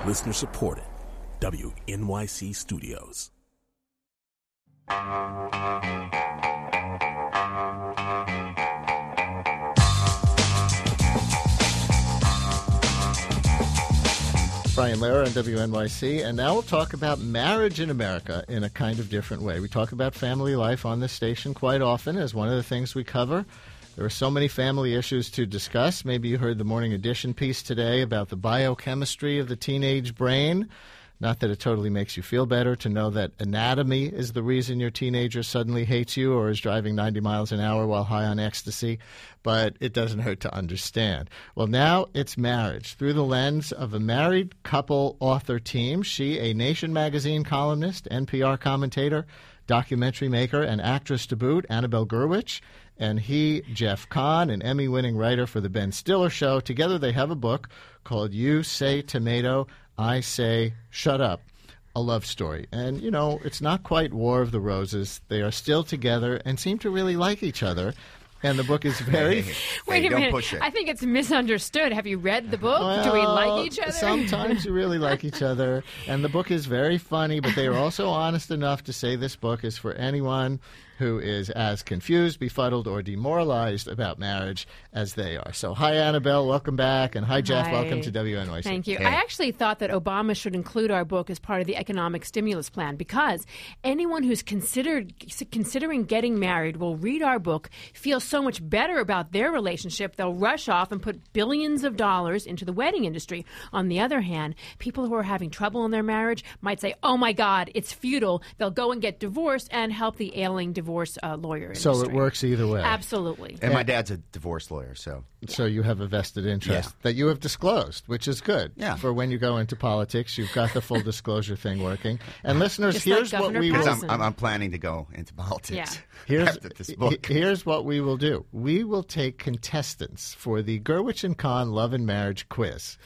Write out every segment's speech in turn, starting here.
Listener supported. WNYC Studios. Brian Lehrer on WNYC, and now we'll talk about marriage in America in a kind of different way. We talk about family life on this station quite often as one of the things we cover. There are so many family issues to discuss. Maybe you heard the Morning Edition piece today about the biochemistry of the teenage brain. Not that it totally makes you feel better to know that anatomy is the reason your teenager suddenly hates you or is driving 90 miles an hour while high on ecstasy, but it doesn't hurt to understand. Well, now it's marriage through the lens of a married couple author team. She, a Nation magazine columnist, NPR commentator, documentary maker, and actress to boot, Annabelle Gurwitch, and he, Jeff Kahn, an Emmy-winning writer for The Ben Stiller Show. Together they have a book called You Say Tomato, I Say Shut Up, a love story. And, you know, it's not quite War of the Roses. They are still together and seem to really like each other. And the book is very... Wait a minute. Push it. I think it's misunderstood. Have you read the book? Well, do we like each other? Sometimes you really like each other. And the book is very funny, but they are also honest enough to say this book is for anyone who is as confused, befuddled, or demoralized about marriage as they are. So, hi, Annabelle. Welcome back. And hi, Jeff. Hi. Welcome to WNYC. Thank you. Hey. I actually thought that Obama should include our book as part of the economic stimulus plan because anyone who's considering getting married will read our book, feel so much better about their relationship, they'll rush off and put billions of dollars into the wedding industry. On the other hand, people who are having trouble in their marriage might say, oh, my God, it's futile. They'll go and get divorced and help the ailing divorce lawyer industry. So it works either way. Absolutely. And my dad's a divorce lawyer, so... So you have a vested interest that you have disclosed, which is good. Yeah. For when you go into politics, you've got the full disclosure thing working. And listeners, Just here's like what Governor we will... Patterson. I'm planning to go into politics Here's, after this book. Here's what we will do. We will take contestants for the Gurwitch and Kahn Love and Marriage quiz.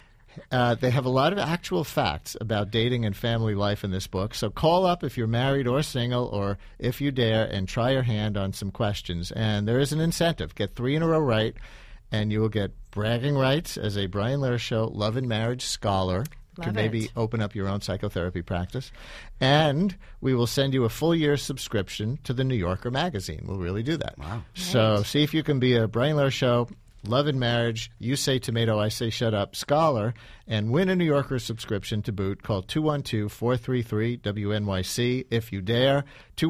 They have a lot of actual facts about dating and family life in this book. So call up if you're married or single, or if you dare, and try your hand on some questions. And there is an incentive. Get 3 in a row right, and you will get bragging rights as a Brian Lehrer Show Love and Marriage scholar. Love To maybe it. open up your own psychotherapy practice. And we will send you a full year subscription to the New Yorker magazine. We'll really do that. Wow. So see if you can be a Brian Lehrer Show Love and Marriage, You Say Tomato, I Say Shut Up scholar, and win a New Yorker subscription to boot. Call 212-433-WNYC if you dare,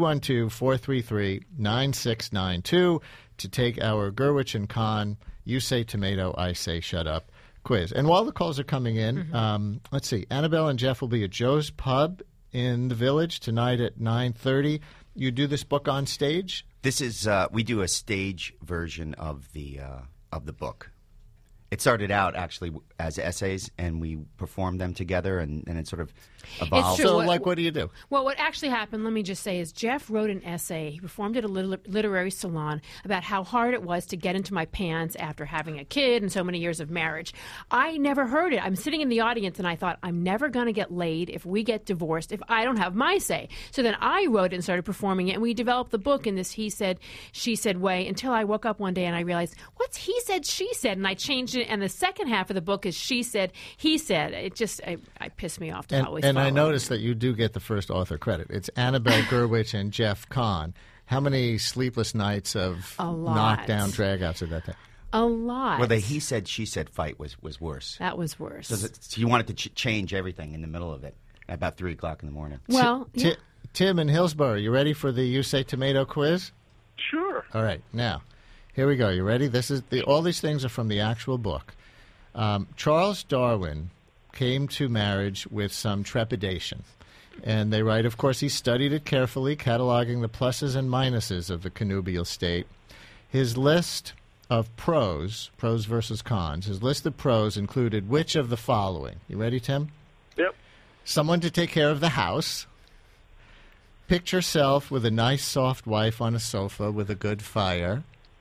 212-433-9692 to take our Gurwitch and Kahn, You Say Tomato, I Say Shut Up quiz. And while the calls are coming in, let's see, Annabelle and Jeff will be at Joe's Pub in the Village tonight at 9:30. You do this book on stage? This is we do a stage version of the book. It started out actually as essays, and we performed them together, and it sort of evolved. true. So, What- what do you do? Well, what actually happened, let me just say, is Jeff wrote an essay. He performed at a literary salon about how hard it was to get into my pants after having a kid and so many years of marriage. I never heard it. I'm sitting in the audience, and I thought, I'm never going to get laid if we get divorced if I don't have my say. So then I wrote it and started performing it, and we developed the book in this he said, she said way until I woke up one day and I realized, what's he said, she said? And I changed it, and the second half of the book is she said, he said. It just, I pissed me off to always And I follow. noticed that you do get the first author credit. It's Annabelle Gurwitch and Jeff Kahn. How many sleepless nights of A lot. knockdown dragouts did that take? A lot. Well, the he said, she said fight was worse. That was worse. So you wanted to change everything in the middle of it at about 3 o'clock in the morning. Well, yeah. Tim in Hillsborough, you ready for the You Say Tomato quiz? Sure. All right, now, here we go. You ready? This is all these things are from the actual book. Charles Darwin came to marriage with some trepidation. And they write, of course, he studied it carefully, cataloging the pluses and minuses of the connubial state. His list of pros versus cons, his list of pros included which of the following? You ready, Tim? Yep. Someone to take care of the house. Picture yourself with a nice, soft wife on a sofa with a good fire.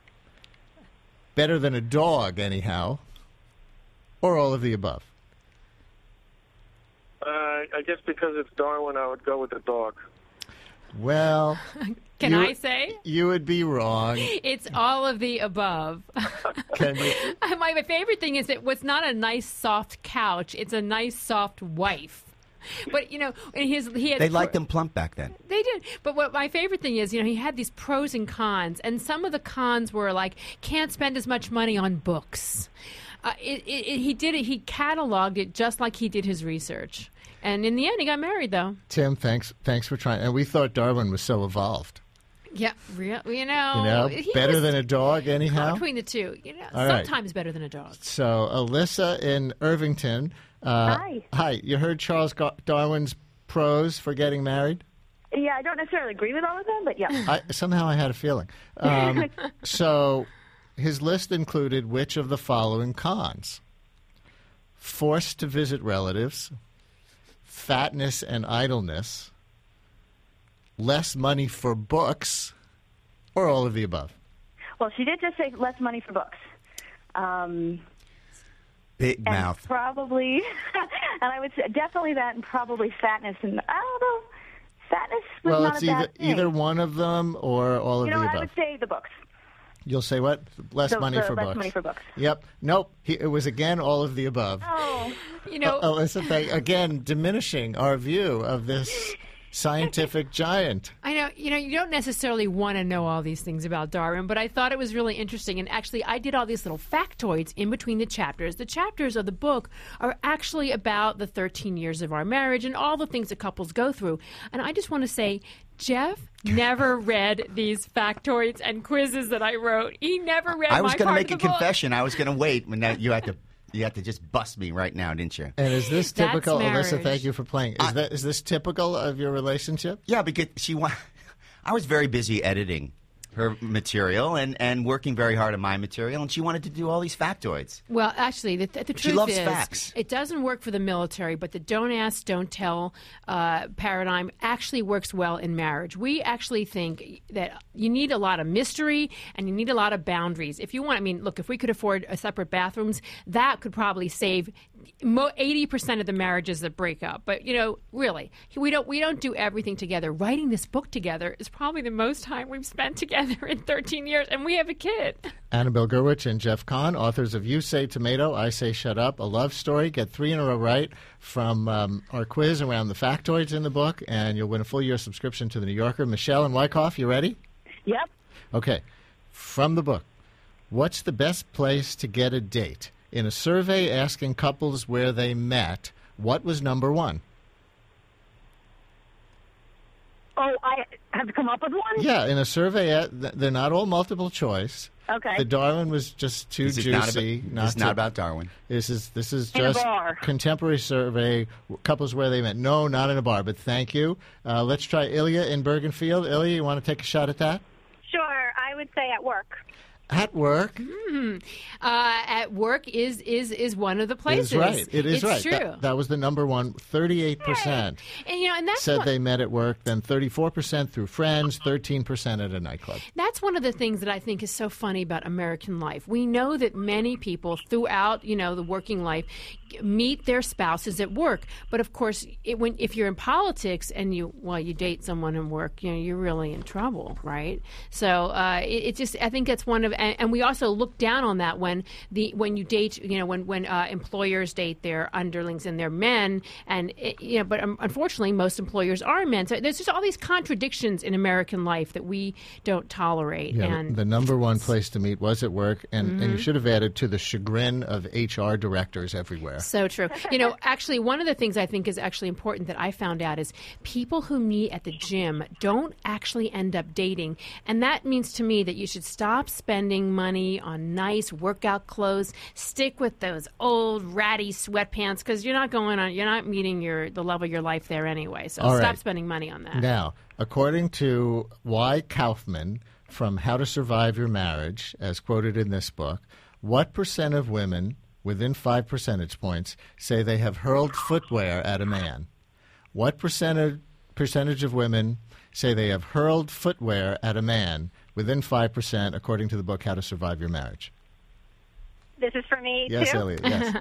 Better than a dog, anyhow. Or all of the above. I guess because it's Darwin, I would go with the dog. Well, Can I say? You would be wrong. It's all of the above. Can you? My favorite thing is it was not a nice soft couch. It's a nice soft wife. But, he had... They liked them plump back then. They did. But what my favorite thing is, he had these pros and cons. And some of the cons were like, can't spend as much money on books. He did it. He cataloged it just like he did his research. And in the end, he got married, though. Tim, thanks for trying. And we thought Darwin was so evolved. Yeah, better than a dog, anyhow. Between the two, All sometimes right. better than a dog. So, Alyssa in Irvington. Hi. Hi. You heard Charles Darwin's pros for getting married? Yeah, I don't necessarily agree with all of them, but yeah. Somehow I had a feeling. So, his list included which of the following cons? Forced to visit relatives, fatness and idleness, less money for books, or all of the above? Well, she did just say less money for books. Big mouth. Probably, and I would say definitely that, and probably fatness. And I don't know, fatness was not it's a bad thing. either one of them or all of the above. I would say the books. You'll say what? Less money for books. Less money for books. Yep. Nope. It was again all of the above. Oh. Alyssa, again, diminishing our view of this scientific giant. I know, you don't necessarily want to know all these things about Darwin, but I thought it was really interesting. And actually, I did all these little factoids in between the chapters. The chapters of the book are actually about the 13 years of our marriage and all the things that couples go through. And I just want to say, Jeff never read these factoids and quizzes that I wrote. He never read my part of the book. I was going to make a confession. I was going to wait when you had to just bust me right now, didn't you? And is this typical, That's Alyssa? Thank you for playing. Is this typical of your relationship? Yeah, because I was very busy editing her material and working very hard on my material, and she wanted to do all these factoids. Well, actually, the truth She loves is, facts. It doesn't work for the military, but the don't ask, don't tell paradigm actually works well in marriage. We actually think that you need a lot of mystery and you need a lot of boundaries. If you want, look, if we could afford separate bathrooms, that could probably save 80% of the marriages that break up. But really, we don't do everything together. Writing this book together is probably the most time we've spent together in 13 years, and we have a kid. Annabelle Gurwitch and Jeff Kahn, authors of You Say Tomato, I Say Shut Up, a love story. Get 3 in a row right from our quiz around the factoids in the book, and you'll win a full-year subscription to The New Yorker. Michelle and Wyckoff, you ready? Yep. Okay. From the book, what's the best place to get a date? In a survey asking couples where they met, what was number 1? Oh, I have to come up with one? Yeah, in a survey, they're not all multiple choice. Okay. The Darwin was just too juicy. It's not about Darwin. This is In a just bar. contemporary survey, couples where they met. No, not in a bar, but thank you. Let's try Ilya in Bergenfield. Ilya, you want to take a shot at that? Sure, I would say at work. At work. At work is one of the places. It is right. It's true. That was the number one. 38%. And and that's said they met at work. Then 34% through friends. 13% at a nightclub. That's one of the things that I think is so funny about American life. We know that many people throughout, the working life meet their spouses at work. But of course, if you're in politics and you date someone in work, you're really in trouble, right? So I think that's one of, and we also look down on that when you date, when employers date their underlings and their men, but unfortunately, most employers are men. So there's just all these contradictions in American life that we don't tolerate. Yeah, and the number one place to meet was at work, and you should have added to the chagrin of HR directors everywhere. So true. Actually, one of the things I think is actually important that I found out is people who meet at the gym don't actually end up dating. And that means to me that you should stop spending money on nice workout clothes. Stick with those old ratty sweatpants because you're not meeting the love of your life there anyway. So All stop right. spending money on that. Now, according to Y. Kaufman from How to Survive Your Marriage, as quoted in this book, what % of women within 5 percentage points say they have hurled footwear at a man? What percentage of women say they have hurled footwear at a man within 5%, according to the book How to Survive Your Marriage? This is for me, Yes, too? Elliot, yes.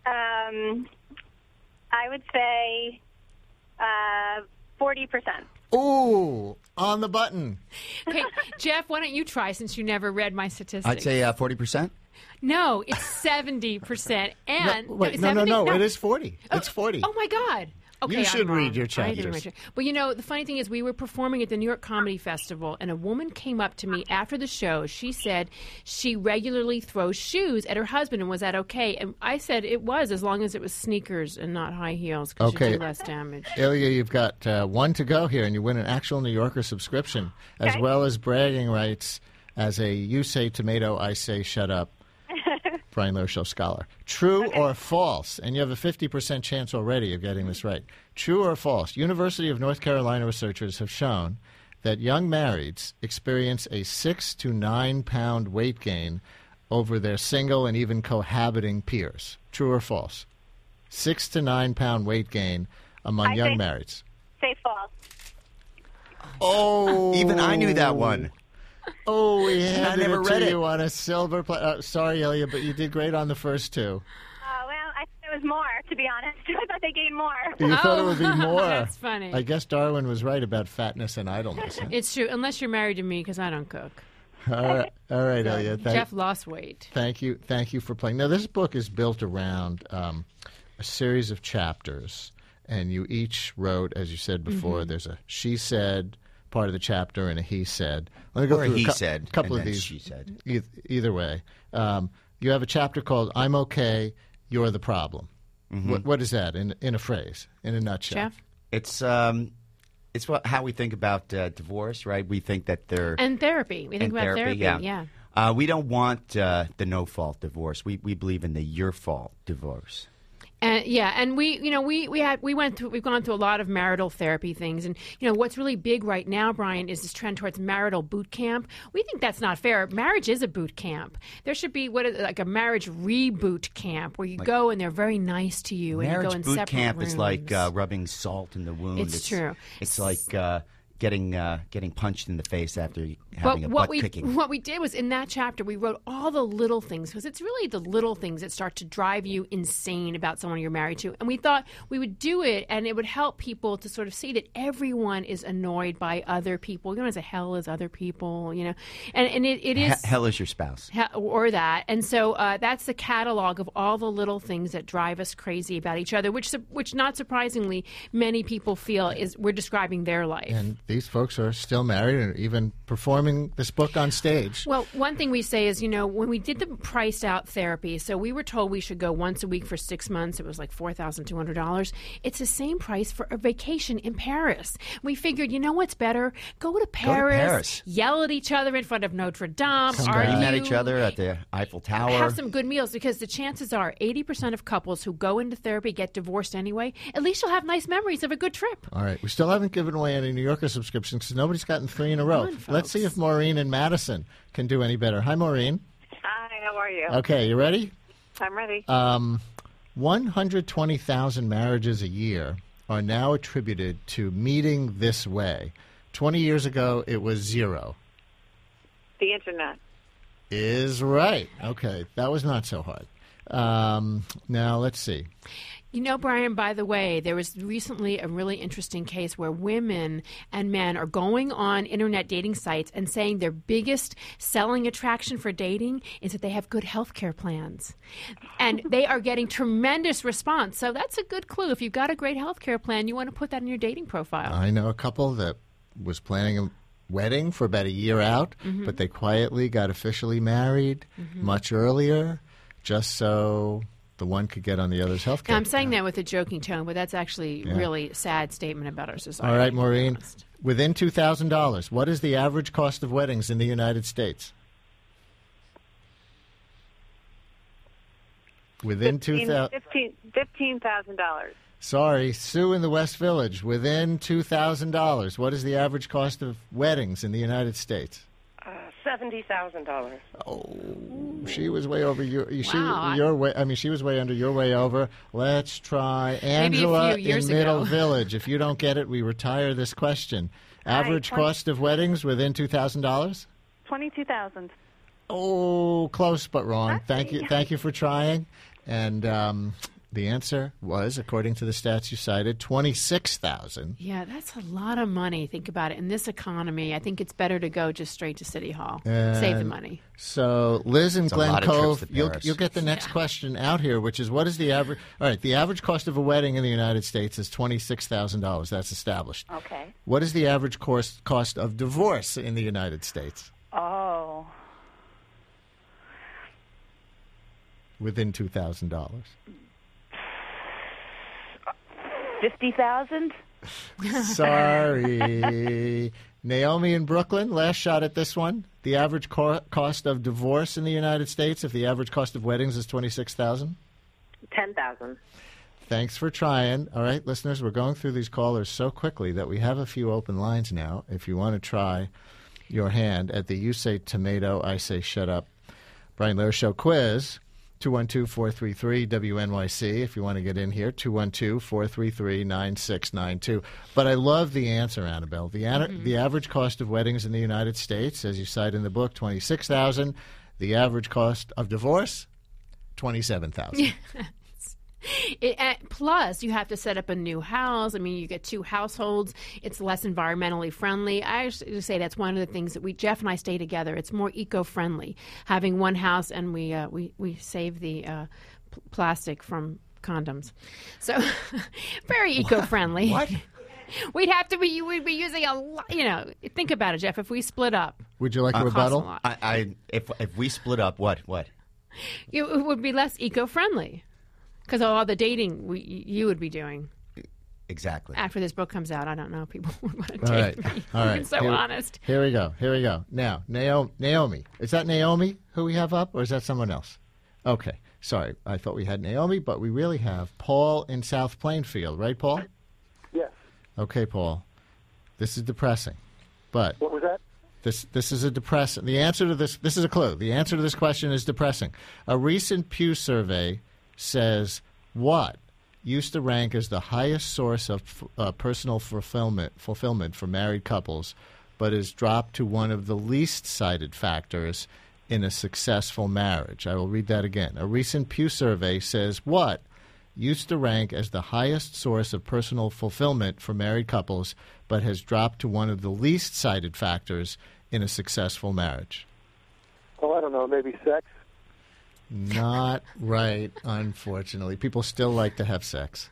I would say 40%. Ooh, on the button. Okay, Jeff, why don't you try since you never read my statistics? I'd say 40%. No, it's 70%. And Wait, no, 70? no, it is 40. It's 40. Oh my God. Okay, You should I'm wrong. read your I didn't chapters. read But the funny thing is, we were performing at the New York Comedy Festival, and a woman came up to me after the show. She said she regularly throws shoes at her husband, and was that okay? And I said it was, as long as it was sneakers and not high heels, because you do less damage. Ilya, you've got one to go here, and you win an actual New Yorker subscription, as well as bragging rights as a You Say Tomato, I Say Shut Up Brian Lohr Show scholar. True or false? And you have a 50% chance already of getting this right. True or false? University of North Carolina researchers have shown that young marrieds experience a 6 to 9 pound weight gain over their single and even cohabiting peers. True or false? 6 to 9 pound weight gain among young marrieds. Say false. Oh, Even I knew that one. Oh, we handed never it read to it. you on a silver plate. Sorry, Ilya, but you did great on the first two. Well, I thought it was more, to be honest. I thought they gained more. You thought it would be more. That's funny. I guess Darwin was right about fatness and idleness. Huh? It's true, unless you're married to me, because I don't cook. All right, Ilya. Jeff lost weight. Thank you for playing. Now, this book is built around a series of chapters, and you each wrote, as you said before, there's a she said part of the chapter and a he said. Let me go Or through he a said, couple and of then these. she said. Either way, you have a chapter called "I'm Okay, You're the Problem." What is that in a phrase, in a nutshell? Jeff? It's how we think about divorce, right? We think that they're And therapy. We think and about therapy. Yeah. We don't want the no-fault divorce. We believe in the your-fault divorce. And we've gone through a lot of marital therapy things, and what's really big right now, Brian, is this trend towards marital boot camp. We think that's not fair. Marriage is a boot camp. There should be like a marriage reboot camp where you go and they're very nice to you, and you Marriage go in boot separate camp rooms. is like rubbing salt in the wound. It's true. It's like getting punched in the face after having a butt kicking. What we did was, in that chapter, we wrote all the little things, because it's really the little things that start to drive you insane about someone you're married to. And we thought we would do it, and it would help people to sort of see that everyone is annoyed by other people. As a hell is other people, And it is... Hell is your spouse. Or that. And so that's the catalog of all the little things that drive us crazy about each other, which not surprisingly, many people feel is we're describing their life. And these folks are still married and even performing this book on stage. Well, one thing we say is, when we did the priced out therapy, so we were told we should go once a week for 6 months. It was like $4,200. It's the same price for a vacation in Paris. We figured, what's better? Go to Paris, yell at each other in front of Notre Dame, argue. Scream at each other at the Eiffel Tower. Have some good meals, because the chances are 80% of couples who go into therapy get divorced anyway. At least you'll have nice memories of a good trip. All right. We still haven't given away any New Yorker subscriptions because nobody's gotten 3 in a row. on, Let's see folks. if Maureen in Madison can do any better. Hi, Maureen. Hi, how are you? Okay, you ready? I'm ready. 120,000 marriages a year are now attributed to meeting this way. 20 years ago, it was 0. The internet. Is right. Okay, that was not so hard. Now, let's see. Brian, by the way, there was recently a really interesting case where women and men are going on internet dating sites and saying their biggest selling attraction for dating is that they have good health care plans. And they are getting tremendous response. So that's a good clue. If you've got a great health care plan, you want to put that in your dating profile. I know a couple that was planning a wedding for about a year out, but they quietly got officially married much earlier, just so the one could get on the other's health care. Now, I'm saying that with a joking tone, but that's actually really a sad statement about our society. All right, Maureen. Within $2,000, what is the average cost of weddings in the United States? Within $15,000. Sorry, Sue in the West Village. Within $2,000, what is the average cost of weddings in the United States? $70,000. Oh, she was way over your Wow. way. I mean, she was way under. You're way over. Let's try Maybe a Angela few years in Middle ago. Village. If you don't get it, we retire this question. Average cost of weddings within $2,000. $22,000. Oh, close but wrong. Thank you for trying. And The answer was, according to the stats you cited, $26,000. Yeah, that's a lot of money. Think about it. In this economy, I think it's better to go just straight to City Hall. Save the money. So, Liz and It's a Glen lot of Cove, trips to you'll Paris. get the next question out here, which is, what is the average? All right, the average cost of a wedding in the United States is $26,000. That's established. Okay. What is the average cost of divorce in the United States? Oh. Within $2,000. $50,000? Sorry. Naomi in Brooklyn, last shot at this one. The average cost of divorce in the United States, if the average cost of weddings is $26,000? $10,000. Thanks for trying. All right, listeners, we're going through these callers so quickly that we have a few open lines now. If you want to try your hand at the You Say Tomato, I Say Shut Up Brian Lehrer Show quiz, 212-433-WNYC. If you want to get in here, 212-433-9692. But I love the answer, Annabelle. The average cost of weddings in the United States, as you cite in the book, $26,000. The average cost of divorce, $27,000. Plus, you have to set up a new house. I mean, you get two households. It's less environmentally friendly. I actually say that's one of the things that Jeff and I stay together. It's more eco-friendly having one house, and we save the plastic from condoms. So, very eco-friendly. What? We'd be using a lot. Think about it, Jeff. If we split up, Would you like a rebuttal? If we split up, what? It would be less eco-friendly. Because of all the dating you would be doing. Exactly. After this book comes out, I don't know if people would want to All date right. me. All right. I'm so honest. Here we go. Now, Naomi. Is that Naomi who we have up, or is that someone else? Okay. Sorry. I thought we had Naomi, but we really have Paul in South Plainfield. Right, Paul? Yes. Okay, Paul. This is depressing. But What was that? This is a depressing. The answer to this is a clue. The answer to this question is depressing. A recent Pew survey says what used to rank as the highest source of personal fulfillment for married couples, but has dropped to one of the least cited factors in a successful marriage. I will read that again. A recent Pew survey says what used to rank as the highest source of personal fulfillment for married couples, but has dropped to one of the least cited factors in a successful marriage. Oh, I don't know. Maybe sex. Not right, unfortunately. People still like to have sex.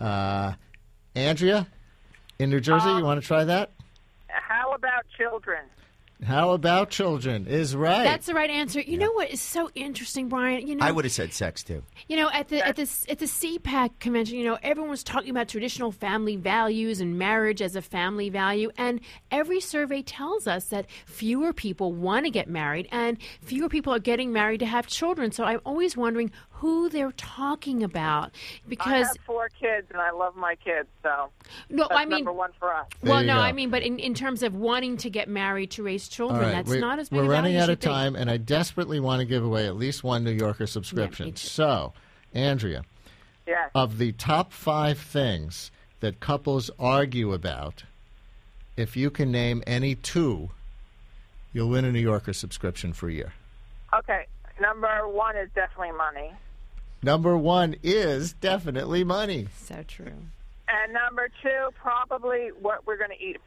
Andrea, in New Jersey, you want to try that? How about children? How about children is right. That's the right answer. You know what is so interesting, Brian? I would have said sex, too. At the CPAC convention, everyone was talking about traditional family values and marriage as a family value, and every survey tells us that fewer people want to get married, and fewer people are getting married to have children. So I'm always wondering who they're talking about, because I have 4 kids, and I love my kids, so that's number one for us. Well, no, but in terms of wanting to get married to raise children, right, that's not as big a We're running value out as of time, and I desperately want to give away at least one New Yorker subscription. Yeah, me too. So, Andrea, Yes. of the top 5 things that couples argue about, if you can name any 2, you'll win a New Yorker subscription for a year. Okay. Number 1 is definitely money. Number 1 is definitely money. So true. And number 2, probably what we're going to eat.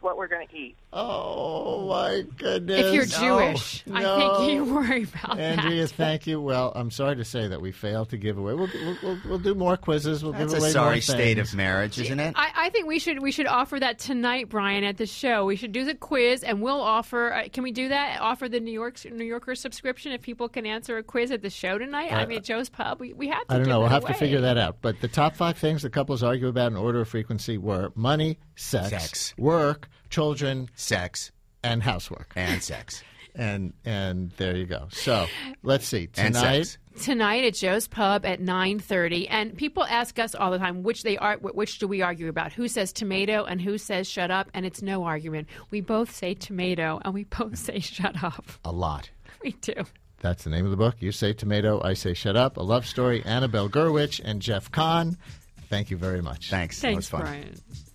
Oh, my goodness. If you're Jewish, No. I think you worry about Andrea, that. thank you. Well, I'm sorry to say that we failed to give away. We'll do more quizzes. We'll That's give a away more sorry things. state of marriage, isn't it? I think we should offer that tonight, Brian, at the show. We should do the quiz, and we'll offer. Can we do that? Offer the New Yorker subscription if people can answer a quiz at the show tonight. I mean, at Joe's Pub, we have to. I don't know. We'll have to away. figure that out. But the top 5 things that couples argue about in order of frequency were money, sex. Work, children, Sex and housework. and sex. And there you go. So let's see. And Tonight, sex. Tonight at Joe's Pub at 9:30, and people ask us all the time which do we argue about? Who says tomato and who says shut up? And it's no argument. We both say tomato and we both say shut up. A lot. We do. that's the name of the book. You Say Tomato, I Say Shut Up. A love story. Annabelle Gurwitch and Jeff Kahn. Thank you very much. Thanks. That was Thanks, fun. Brian.